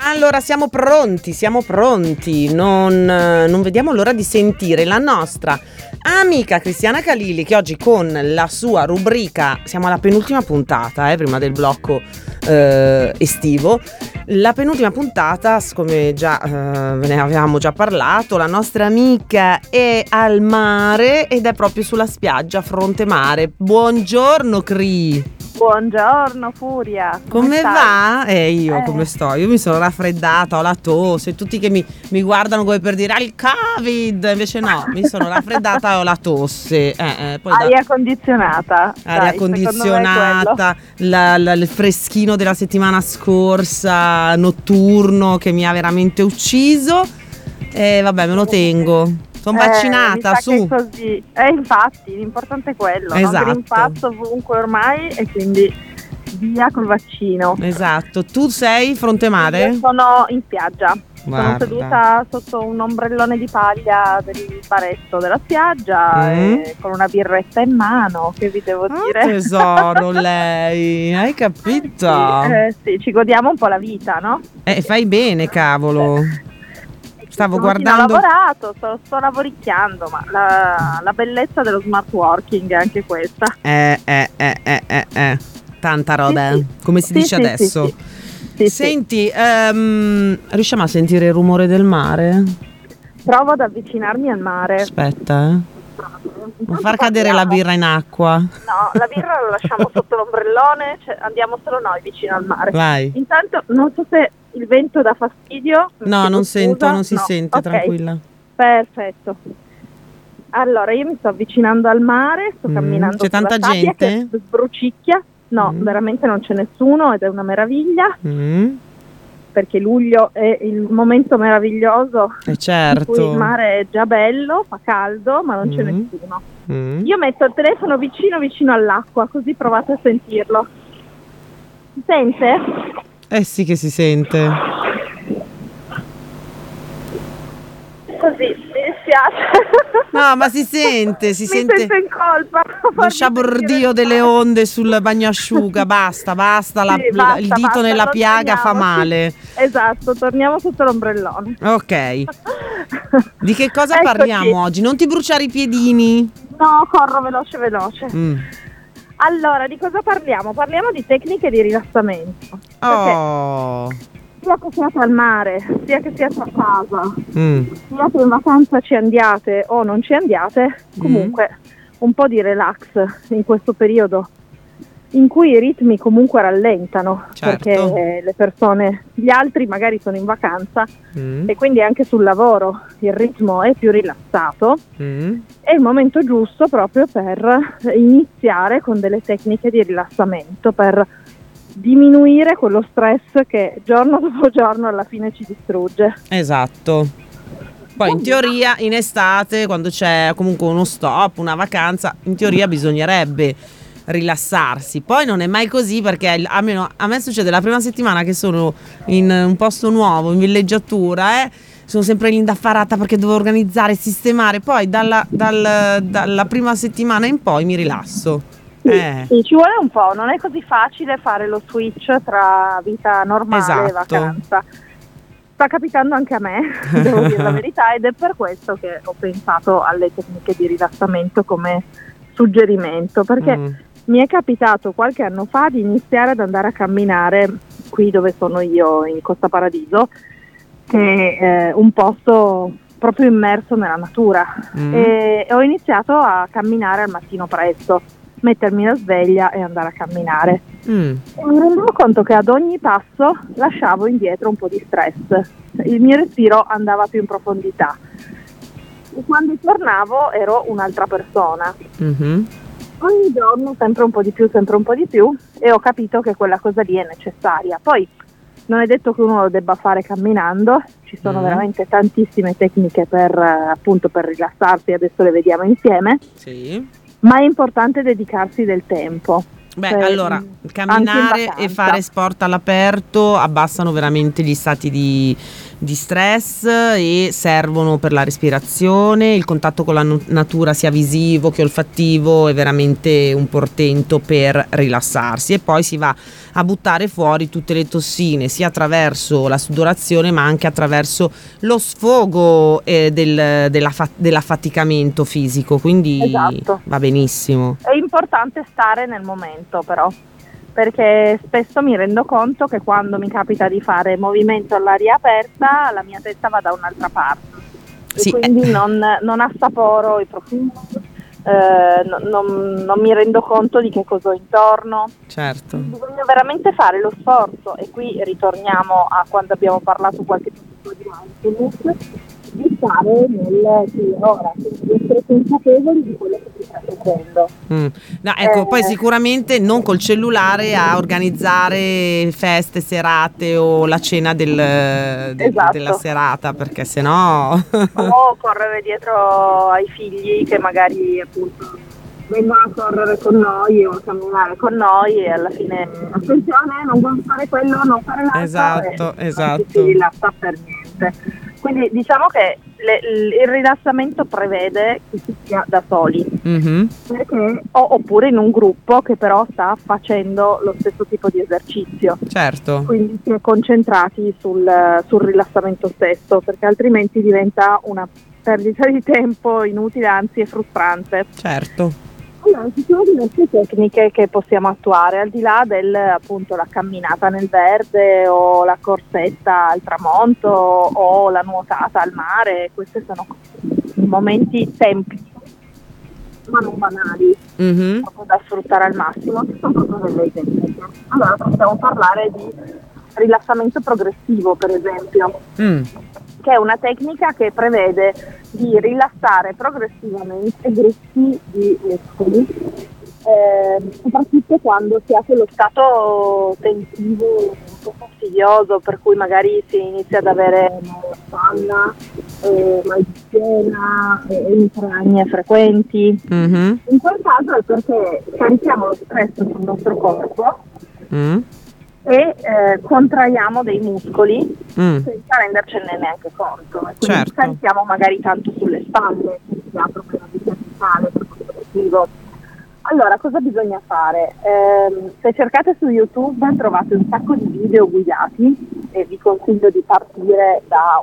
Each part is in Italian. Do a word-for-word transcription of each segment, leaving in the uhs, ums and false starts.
Allora siamo pronti, siamo pronti, non, non vediamo l'ora di sentire la nostra amica Cristiana Calili, che oggi con la sua rubrica, siamo alla penultima puntata, eh, prima del blocco eh, estivo, la penultima puntata, come già eh, ve ne avevamo già parlato, la nostra amica è al mare ed è proprio sulla spiaggia fronte mare. Buongiorno Cri! Buongiorno Furia, come, come va? Eh io eh. come sto? Io mi sono raffreddata, ho la tosse, tutti che mi, mi guardano come per dire ah, il Covid, invece no, mi sono raffreddata e ho la tosse. Eh, eh, poi aria da... condizionata. Aria Dai, condizionata, la, la, il freschino della settimana scorsa, notturno, che mi ha veramente ucciso. E vabbè, me lo tengo. Sono vaccinata, eh, su. Così. Eh, infatti, l'importante è quello. Esatto. Non impatto ovunque ormai e quindi via col vaccino. Esatto. Tu sei fronte mare? Io sono in spiaggia. Guarda. Sono seduta sotto un ombrellone di paglia del baretto della spiaggia mm. e con una birretta in mano, che vi devo oh, dire. Tesoro, lei, hai capito? Sì, eh, sì, ci godiamo un po' la vita, no? Eh, fai bene, cavolo. Stavo guardando. Ho lavorato, sto, sto lavoricchiando, ma la, la bellezza dello smart working è anche questa. Eh, eh, eh, eh, eh, eh. Tanta roba, sì, sì. come si sì, dice sì, adesso. Sì, sì. Senti, um, riusciamo a sentire il rumore del mare? Provo ad avvicinarmi al mare. Aspetta, eh. Non far cadere la birra in acqua. No, la birra la lasciamo sotto l'ombrellone, cioè andiamo solo noi vicino al mare. Vai. Intanto, non so se il vento dà fastidio. No, non scusa. sento, non si no. sente, okay. Tranquilla. Perfetto. Allora, io mi sto avvicinando al mare, sto mm. camminando. C'è tanta gente? Che sbrucicchia. No, mm. veramente non c'è nessuno ed è una meraviglia. Mm. Perché luglio è il momento meraviglioso. Eh certo. In cui il mare è già bello, fa caldo, ma non mm. c'è nessuno. Mm. Io metto il telefono vicino vicino all'acqua, così provate a sentirlo. Si sente? Eh sì che si sente. Così, mi dispiace. No, ma si sente, si mi sente. sento in colpa. Lo sciabordio delle onde sul bagnasciuga, basta, basta, la, sì, basta il dito basta, nella piaga fa male. Esatto, torniamo sotto l'ombrellone. Ok. Di che cosa parliamo oggi? Non ti bruciare i piedini? No, corro veloce veloce. Mm. Allora, di cosa parliamo? Parliamo di tecniche di rilassamento. Oh. Sia che siate al mare, sia che siate a casa, mm. sia che in vacanza ci andiate o non ci andiate, comunque mm. un po' di relax in questo periodo in cui i ritmi comunque rallentano, certo. Perché le persone, gli altri magari sono in vacanza mm. e quindi anche sul lavoro il ritmo è più rilassato. Mm. È il momento giusto proprio per iniziare con delle tecniche di rilassamento, per diminuire quello stress che giorno dopo giorno alla fine ci distrugge. Esatto. Poi in teoria in estate, quando c'è comunque uno stop, una vacanza, in teoria bisognerebbe rilassarsi. Poi non è mai così, perché almeno a me succede la prima settimana che sono in un posto nuovo, in villeggiatura, eh, sono sempre indaffarata perché devo organizzare, sistemare. Poi dalla, dal, dalla prima settimana in poi mi rilasso. Sì, eh. sì, ci vuole un po', non è così facile fare lo switch tra vita normale esatto. e vacanza. Sta capitando anche a me, devo dire la verità, ed è per questo che ho pensato alle tecniche di rilassamento come suggerimento, perché mm. mi è capitato qualche anno fa di iniziare ad andare a camminare qui dove sono io, in Costa Paradiso, che è un posto proprio immerso nella natura, mm. e ho iniziato a camminare al mattino presto, mettermi la sveglia e andare a camminare. Mm. E mi rendevo conto che ad ogni passo lasciavo indietro un po' di stress, il mio respiro andava più in profondità e quando tornavo ero un'altra persona. Mm-hmm. Ogni giorno sempre un po' di più, sempre un po' di più, e ho capito che quella cosa lì è necessaria. Poi non è detto che uno lo debba fare camminando, ci sono mm. veramente tantissime tecniche per appunto per rilassarsi, adesso le vediamo insieme. Sì. Ma è importante dedicarsi del tempo. Beh, cioè, allora, camminare e fare sport all'aperto abbassano veramente gli stati di, di stress e servono per la respirazione. Il contatto con la natura, sia visivo che olfattivo, è veramente un portento per rilassarsi, e poi si va a buttare fuori tutte le tossine, sia attraverso la sudorazione ma anche attraverso lo sfogo eh, del, della fa- dell'affaticamento fisico, quindi esatto. Va benissimo. È importante stare nel momento però, perché spesso mi rendo conto che quando mi capita di fare movimento all'aria aperta la mia testa va da un'altra parte, sì, e quindi eh. non, non assaporo i profumi, eh, non, non, non mi rendo conto di che cosa ho intorno. Certo. Bisogna veramente fare lo sforzo, e qui ritorniamo a quando abbiamo parlato qualche tempo di mindfulness, di stare nel qui e ora, quindi di essere consapevoli di quello che si sta facendo. Mm. No, ecco, Eh, poi sicuramente non col cellulare a organizzare feste, serate o la cena del, del, Esatto. della serata, perché sennò o correre dietro ai figli che magari appunto vengono a correre con noi o a camminare con noi, e alla fine attenzione, non vuoi fare quello, non fare l'altro, esatto, e esatto. non si rilassa per niente. Quindi diciamo che le, il rilassamento prevede che si sia da soli, mm-hmm. perché, o, oppure in un gruppo che però sta facendo lo stesso tipo di esercizio. Certo. Quindi si è concentrati sul, sul rilassamento stesso, perché altrimenti diventa una perdita di tempo inutile, anzi è frustrante. Certo. Allora, ci sono diverse tecniche che possiamo attuare, al di là del appunto la camminata nel verde o la corsetta al tramonto o la nuotata al mare. Questi sono momenti semplici ma non banali, mm-hmm. proprio da sfruttare al massimo. Ci sono proprio delle tecniche. Allora possiamo parlare di rilassamento progressivo, per esempio, mm. che è una tecnica che prevede di rilassare progressivamente gruppi di muscoli, eh, soprattutto quando si ha quello stato tensivo un po' fastidioso, per cui magari si inizia ad avere la spalla, eh, mal di schiena, eh, emicranie frequenti. Mm-hmm. In quel caso è perché carichiamo lo stress sul nostro corpo mm. e eh, contraiamo dei muscoli mm. senza rendercene neanche conto. Quindi certo. carichiamo magari tanto sulle spalle, se si ha problema di cervicale per questo motivo. Allora, cosa bisogna fare? Eh, se cercate su YouTube trovate un sacco di video guidati, e vi consiglio di partire da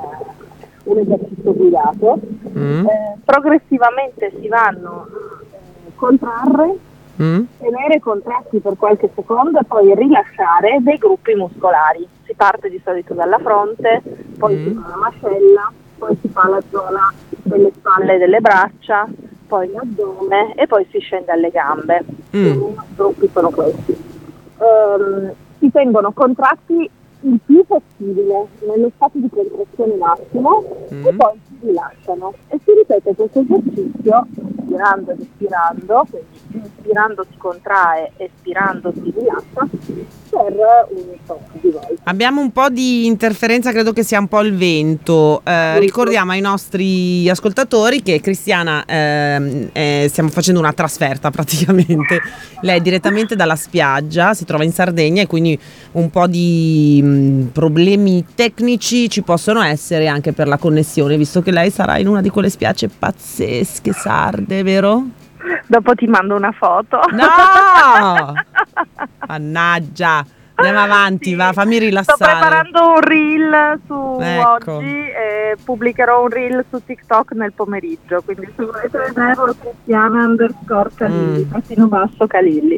un, un esercizio guidato. Mm. Eh, progressivamente si vanno a eh, contrarre, mm. tenere contratti per qualche secondo e poi rilasciare dei gruppi muscolari. Si parte di solito dalla fronte, poi mm. si fa la mascella, poi si fa la zona delle spalle e delle braccia, poi l'addome e poi si scende alle gambe. Mm. I gruppi sono questi. Um, si tengono contratti il più possibile nello stato di contrazione massimo mm. e poi si rilasciano, e si ripete questo esercizio inspirando ed espirando, quindi inspirando si contrae, espirando si rilassa per un po' di volte. Abbiamo un po' di interferenza, credo che sia un po' il vento. Eh, ricordiamo ai nostri ascoltatori che Cristiana eh, eh, stiamo facendo una trasferta praticamente. Lei è direttamente dalla spiaggia, si trova in Sardegna, e quindi un po' di mh, problemi tecnici ci possono essere anche per la connessione, visto che lei sarà in una di quelle spiagge pazzesche sarde, vero? Dopo ti mando una foto. No! Mannaggia! Andiamo avanti, sì. va, fammi rilassare. Sto preparando un reel su ecco. oggi e pubblicherò un reel su TikTok nel pomeriggio, quindi se volete vederlo, Cristiana underscore Calilli, trattino basso Calilli.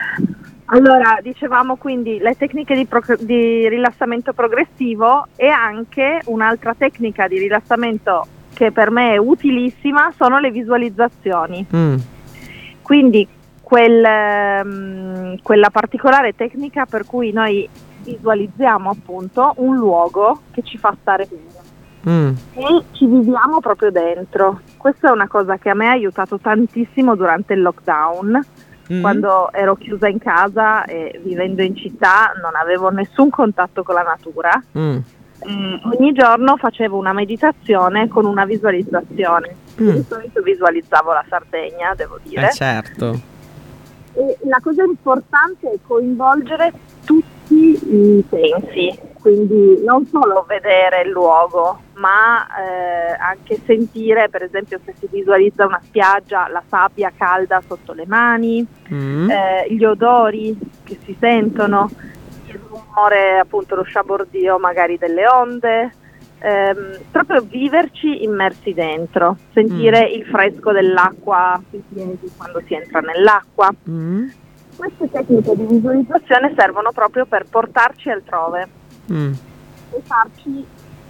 Allora, dicevamo quindi le tecniche di, pro- di rilassamento progressivo, e anche un'altra tecnica di rilassamento che per me è utilissima sono le visualizzazioni. Mm. Quindi quel, um, quella particolare tecnica per cui noi visualizziamo appunto un luogo che ci fa stare bene mm. e ci viviamo proprio dentro. Questa è una cosa che a me ha aiutato tantissimo durante il lockdown, mm. quando ero chiusa in casa e vivendo in città non avevo nessun contatto con la natura. Mm. Eh, ogni giorno facevo una meditazione con una visualizzazione. Mm. Di solito visualizzavo la Sardegna, devo dire. Eh certo. E la cosa importante è coinvolgere tutti i sensi, quindi non solo vedere il luogo, ma eh, anche sentire, per esempio se si visualizza una spiaggia, la sabbia calda sotto le mani, mm. eh, gli odori che si sentono, il rumore, appunto lo sciabordio magari delle onde, ehm, proprio viverci immersi dentro, sentire mm. il fresco dell'acqua sui piedi quando si entra nell'acqua. Mm. Queste tecniche di visualizzazione servono proprio per portarci altrove mm. e farci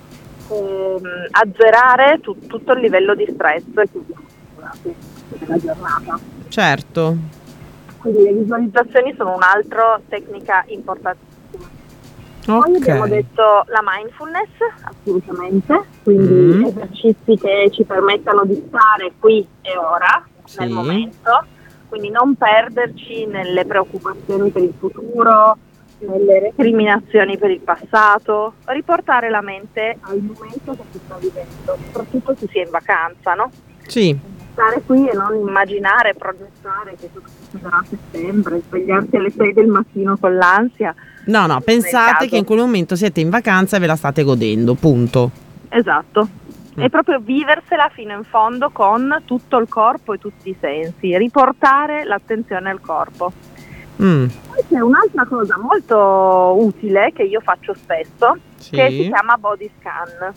ehm, azzerare tu- tutto il livello di stress che abbiamo nella giornata. Certo. Quindi le visualizzazioni sono un'altra tecnica importantissima. Okay. Poi abbiamo detto la mindfulness, assolutamente, quindi mm. esercizi che ci permettano di stare qui e ora, sì. nel momento, quindi non perderci nelle preoccupazioni per il futuro, nelle recriminazioni per il passato, riportare la mente al momento che si sta vivendo, soprattutto se si è in vacanza, no? Sì. Stare qui e non immaginare, progettare che tutto succederà a settembre, svegliarsi alle sei del mattino con l'ansia. No, no, pensate che in quel momento siete in vacanza e ve la state godendo, punto. Esatto. Mm. È proprio viversela fino in fondo con tutto il corpo e tutti i sensi, riportare l'attenzione al corpo. Mm. Poi c'è un'altra cosa molto utile che io faccio spesso, sì. che si chiama body scan.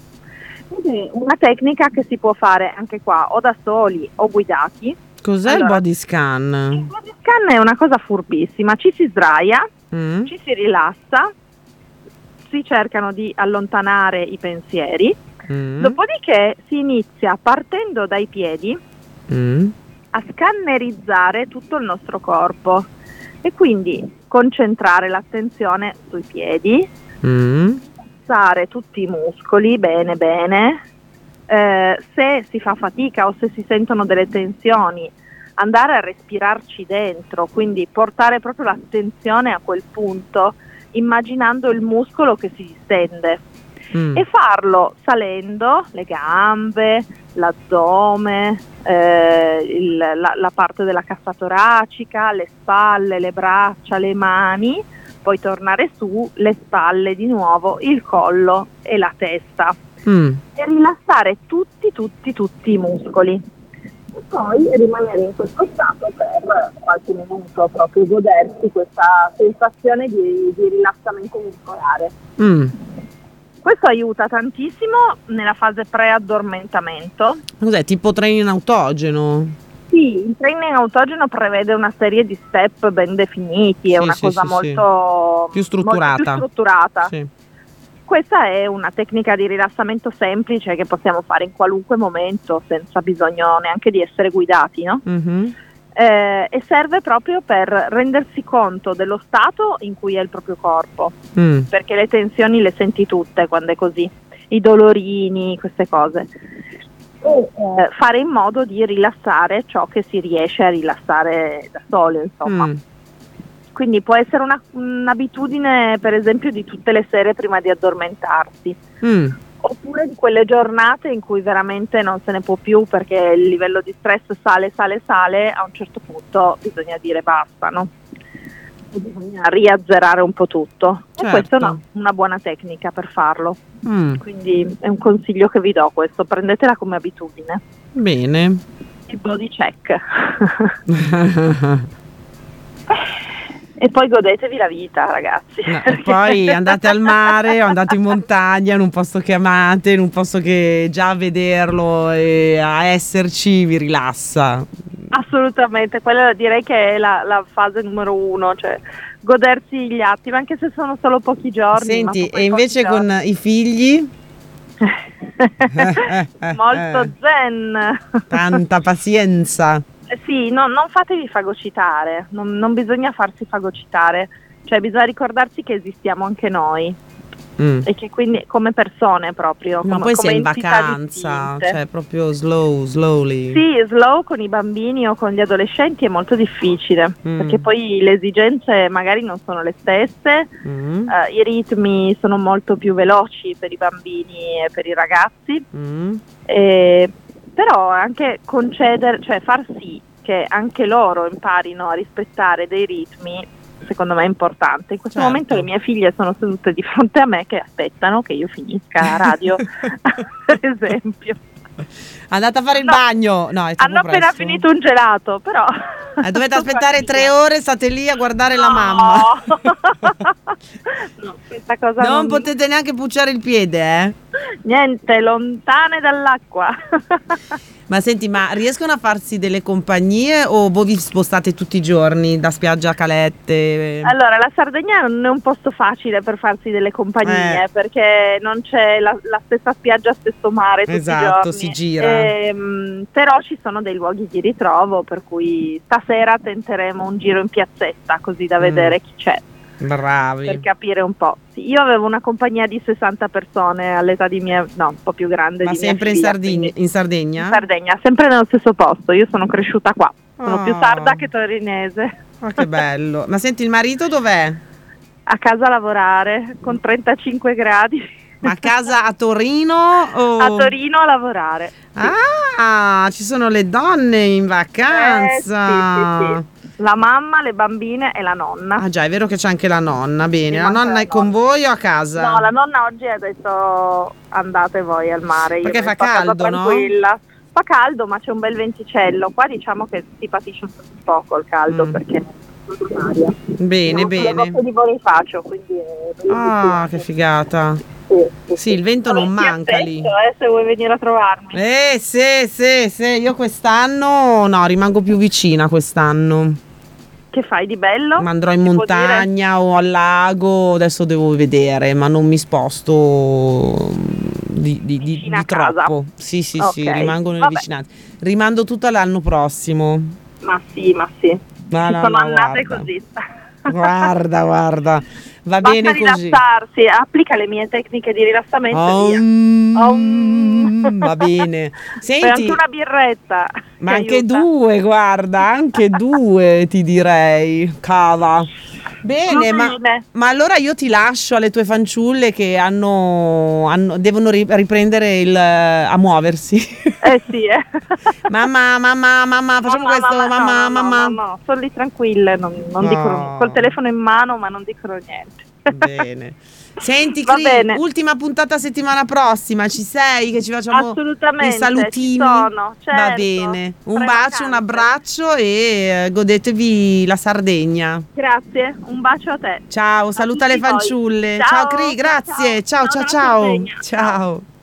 È una tecnica che si può fare anche qua o da soli o guidati. Cos'è allora, il body scan? Il body scan è una cosa furbissima, ci si sdraia, mm. ci si rilassa, si cercano di allontanare i pensieri, mm. dopodiché si inizia partendo dai piedi mm. a scannerizzare tutto il nostro corpo e quindi concentrare l'attenzione sui piedi, mm. usare tutti i muscoli bene bene, eh, se si fa fatica o se si sentono delle tensioni andare a respirarci dentro, quindi portare proprio l'attenzione a quel punto immaginando il muscolo che si distende mm. e farlo salendo le gambe, l'addome, eh, il, la, la parte della cassa toracica, le spalle, le braccia, le mani, poi tornare su, le spalle di nuovo, il collo e la testa mm. e rilassare tutti, tutti, tutti i muscoli. E poi rimanere in questo stato per qualche minuto, proprio godersi questa sensazione di, di rilassamento muscolare. Mm. Questo aiuta tantissimo nella fase pre-addormentamento. Cos'è, tipo training autogeno? Sì, il training autogeno prevede una serie di step ben definiti, sì, è una sì, cosa sì, molto sì. più strutturata. Molto più strutturata. Sì. Questa è una tecnica di rilassamento semplice che possiamo fare in qualunque momento senza bisogno neanche di essere guidati, no? Mm-hmm. Eh, e serve proprio per rendersi conto dello stato in cui è il proprio corpo, mm. perché le tensioni le senti tutte quando è così, i dolorini, queste cose. E eh, fare in modo di rilassare ciò che si riesce a rilassare da solo, insomma. Mm. Quindi può essere una, un'abitudine, per esempio, di tutte le sere prima di addormentarsi. Mm. Oppure di quelle giornate in cui veramente non se ne può più perché il livello di stress sale, sale, sale, a un certo punto bisogna dire basta, no? E bisogna riazzerare un po' tutto. Certo. E questa è una, una buona tecnica per farlo. Mm. Quindi è un consiglio che vi do questo, prendetela come abitudine. Bene. Il body check. E poi godetevi la vita, ragazzi. No, e poi andate al mare o andate in montagna, in un posto che amate, in un posto che già a vederlo e a esserci vi rilassa. Assolutamente, quella direi che è la, la fase numero uno, cioè godersi gli attimi, anche se sono solo pochi giorni. Senti, e invece con giorni. I figli? Molto zen. Tanta pazienza. Sì, no, non fatevi fagocitare, non, non bisogna farsi fagocitare, cioè bisogna ricordarsi che esistiamo anche noi mm. e che quindi come persone proprio, ma come, poi come sei in vacanza, distinte. Cioè proprio slow, slowly. Sì, slow con i bambini o con gli adolescenti è molto difficile, mm. perché poi le esigenze magari non sono le stesse, mm. uh, i ritmi sono molto più veloci per i bambini e per i ragazzi, mm. e però anche concedere, cioè far sì che anche loro imparino a rispettare dei ritmi secondo me è importante. In questo Certo. momento le mie figlie sono sedute di fronte a me che aspettano che io finisca la radio, per esempio. Andate a fare il No, bagno. No, è troppo hanno appena presto. finito un gelato, però Eh, dovete aspettare tre ore, state lì a guardare la No. mamma. No, questa cosa Non non, potete neanche pucciare il piede, eh? niente, lontane dall'acqua. Ma senti, ma riescono a farsi delle compagnie o voi vi spostate tutti i giorni da spiaggia a calette? Allora, la Sardegna non è un posto facile per farsi delle compagnie, Eh. perché non c'è la, la stessa spiaggia, stesso mare tutti Esatto, i giorni. si gira. Ehm, però ci sono dei luoghi di ritrovo, per cui stasera tenteremo un giro in piazzetta, così da Mm. vedere chi c'è, Bravi. per capire un po'. Sì, io avevo una compagnia di sessanta persone all'età di mia, no, un po' più grande Ma di mia sempre in, figlia, Sardegna, quindi- in Sardegna? in Sardegna, sempre nello stesso posto. Io sono cresciuta qua, sono Oh. più sarda che torinese. Oh, che bello. Ma senti, il marito dov'è? A casa a lavorare con trentacinque gradi. Ma a casa a Torino? O... A Torino a lavorare. Sì. Ah, ci sono le donne in vacanza. Eh, sì, sì, sì. La mamma, le bambine e la nonna. Ah già, è vero che c'è anche la nonna. Bene, Mi la manca nonna la è con nonna. voi o a casa? No, la nonna oggi ha detto andate voi al mare. Io Perché fa resto a casa caldo, no? tranquilla. Fa caldo, ma c'è un bel venticello. Qua diciamo che si patisce un poco il caldo Mm. perché aria. Bene, Siamo sulle bene. coste di Bonifacio, quindi è bellissimo. Ah, che figata. Sì, sì, Sì, il vento Vabbè, non ti manca lì. aspetto, eh, se vuoi venire a trovarmi. Eh, sì, sì, sì, io quest'anno no, rimango più vicina quest'anno. Che fai di bello? Ma andrò in Si può montagna o al lago, adesso devo vedere, ma non mi sposto di, di- di- Vicina di a casa. troppo. Sì, sì, sì, Ok, rimango nelle vabbè. vicinanze. Rimando tutto l'anno prossimo. Ma sì, ma sì. No, Ci no, sono no, annate guarda. così. Guarda, guarda, va Basta bene così. rilassarsi, applica le mie tecniche di rilassamento e via. Om, Om. va bene. Poi Senti, anche una birretta. ma ti anche aiuta. due, guarda, anche due ti direi, cava. Bene, Va ma, bene. ma allora io ti lascio alle tue fanciulle che hanno, hanno- devono ri- riprendere il, a muoversi. Eh sì, eh. Mamma, mamma, mamma, facciamo Mamma, questo, mamma, mamma, no, no, mamma. no, no, sono lì tranquille, non, non No. dicono, col telefono in mano, ma non dicono niente. Bene. Senti, Va Cri, bene. ultima puntata settimana prossima, ci sei? Che ci facciamo Assolutamente, i salutini? ci sono, certo. Va bene. Un bacio, Pre-vacanze. un abbraccio e eh, godetevi la Sardegna. Grazie, un bacio a te. Ciao, saluta le tutti voi. fanciulle. Ciao, Ciao Cri, ciao, grazie. Ciao, ciao, ciao. Ciao ciao. dalla Sardegna. Ciao.